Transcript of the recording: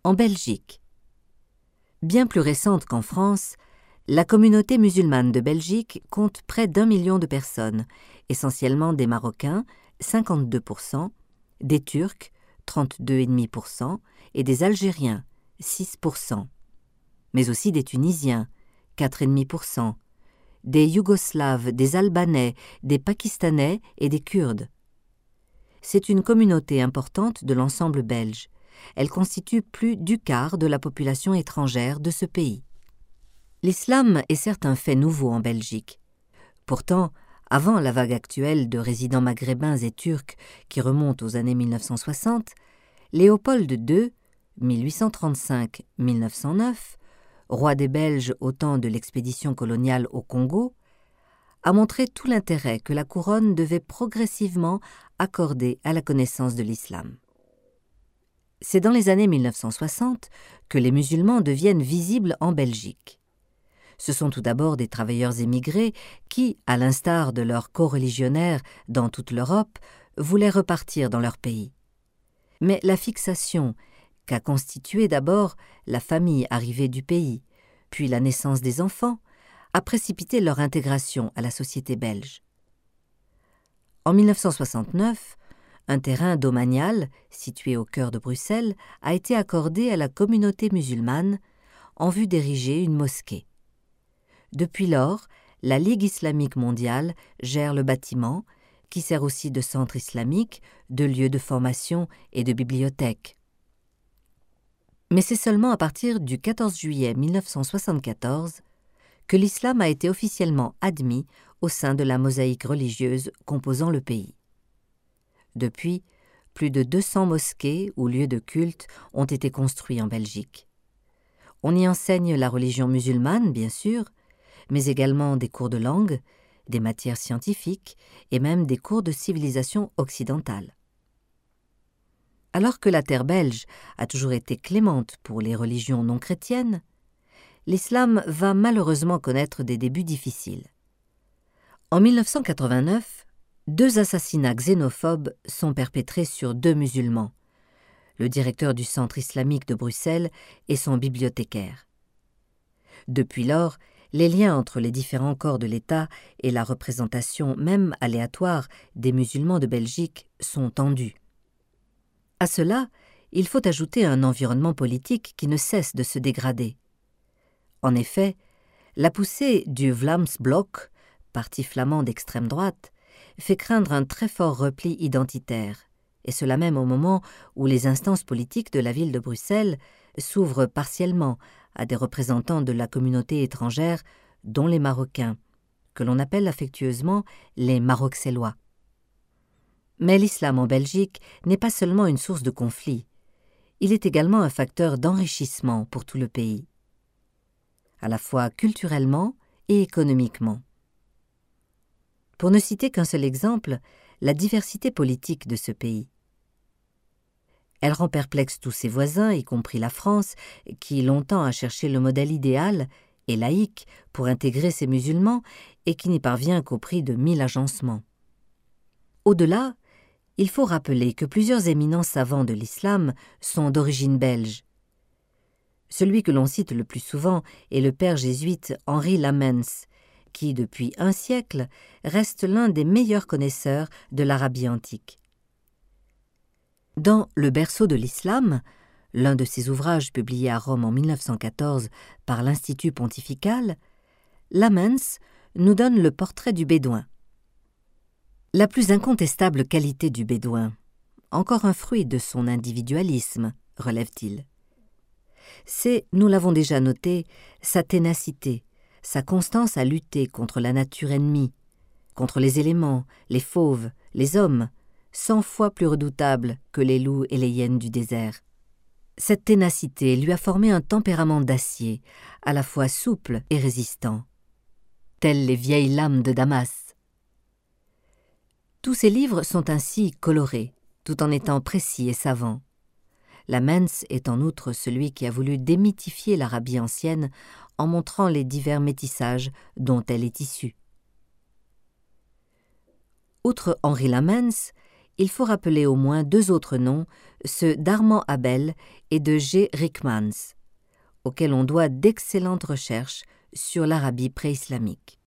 En Belgique. Bien plus récente qu'en France, la communauté musulmane de Belgique compte près d'1 million de personnes, essentiellement des Marocains, 52%, des Turcs, 32,5%, et des Algériens, 6%, mais aussi des Tunisiens, 4,5%, des Yougoslaves, des Albanais, des Pakistanais et des Kurdes. C'est une communauté importante de l'ensemble belge. Elle constitue plus du quart de la population étrangère de ce pays. L'islam est certes un fait nouveau en Belgique. Pourtant, avant la vague actuelle de résidents maghrébins et turcs qui remonte aux années 1960, Léopold II, 1835-1909, roi des Belges au temps de l'expédition coloniale au Congo, a montré tout l'intérêt que la couronne devait progressivement accorder à la connaissance de l'islam. C'est dans les années 1960 que les musulmans deviennent visibles en Belgique. Ce sont tout d'abord des travailleurs émigrés qui, à l'instar de leurs coreligionnaires dans toute l'Europe, voulaient repartir dans leur pays. Mais la fixation qu'a constituée d'abord la famille arrivée du pays, puis la naissance des enfants, a précipité leur intégration à la société belge. En 1969, un terrain domanial, situé au cœur de Bruxelles, a été accordé à la communauté musulmane en vue d'ériger une mosquée. Depuis lors, la Ligue islamique mondiale gère le bâtiment, qui sert aussi de centre islamique, de lieu de formation et de bibliothèque. Mais c'est seulement à partir du 14 juillet 1974 que l'islam a été officiellement admis au sein de la mosaïque religieuse composant le pays. Depuis, plus de 200 mosquées ou lieux de culte ont été construits en Belgique. On y enseigne la religion musulmane, bien sûr, mais également des cours de langue, des matières scientifiques et même des cours de civilisation occidentale. Alors que la terre belge a toujours été clémente pour les religions non chrétiennes, l'islam va malheureusement connaître des débuts difficiles. En 1989, 2 assassinats xénophobes sont perpétrés sur 2 musulmans, le directeur du centre islamique de Bruxelles et son bibliothécaire. Depuis lors, les liens entre les différents corps de l'État et la représentation même aléatoire des musulmans de Belgique sont tendus. À cela, il faut ajouter un environnement politique qui ne cesse de se dégrader. En effet, la poussée du Vlaams-Blok, parti flamand d'extrême droite, fait craindre un très fort repli identitaire, et cela même au moment où les instances politiques de la ville de Bruxelles s'ouvrent partiellement à des représentants de la communauté étrangère, dont les Marocains, que l'on appelle affectueusement les Maroxellois. Mais l'islam en Belgique n'est pas seulement une source de conflit, il est également un facteur d'enrichissement pour tout le pays, à la fois culturellement et économiquement. Pour ne citer qu'un seul exemple, la diversité politique de ce pays. Elle rend perplexe tous ses voisins, y compris la France, qui longtemps a cherché le modèle idéal et laïque pour intégrer ses musulmans et qui n'y parvient qu'au prix de 1000 agencements. Au-delà, il faut rappeler que plusieurs éminents savants de l'islam sont d'origine belge. Celui que l'on cite le plus souvent est le père jésuite Henri Lamens, qui, depuis un siècle, reste l'un des meilleurs connaisseurs de l'Arabie antique. Dans Le berceau de l'islam, l'un de ses ouvrages publiés à Rome en 1914 par l'Institut pontifical, Lamens nous donne le portrait du bédouin. La plus incontestable qualité du bédouin, encore un fruit de son individualisme, relève-t-il, c'est, nous l'avons déjà noté, sa ténacité, sa constance à lutter contre la nature ennemie, contre les éléments, les fauves, les hommes, 100 fois plus redoutables que les loups et les hyènes du désert. Cette ténacité lui a formé un tempérament d'acier, à la fois souple et résistant, telles les vieilles lames de Damas. Tous ses livres sont ainsi colorés, tout en étant précis et savants. Lamens est en outre celui qui a voulu démythifier l'Arabie ancienne en montrant les divers métissages dont elle est issue. Outre Henri Lamens, il faut rappeler au moins deux autres noms, ceux d'Armand Abel et de G. Rickmans, auxquels on doit d'excellentes recherches sur l'Arabie pré-islamique.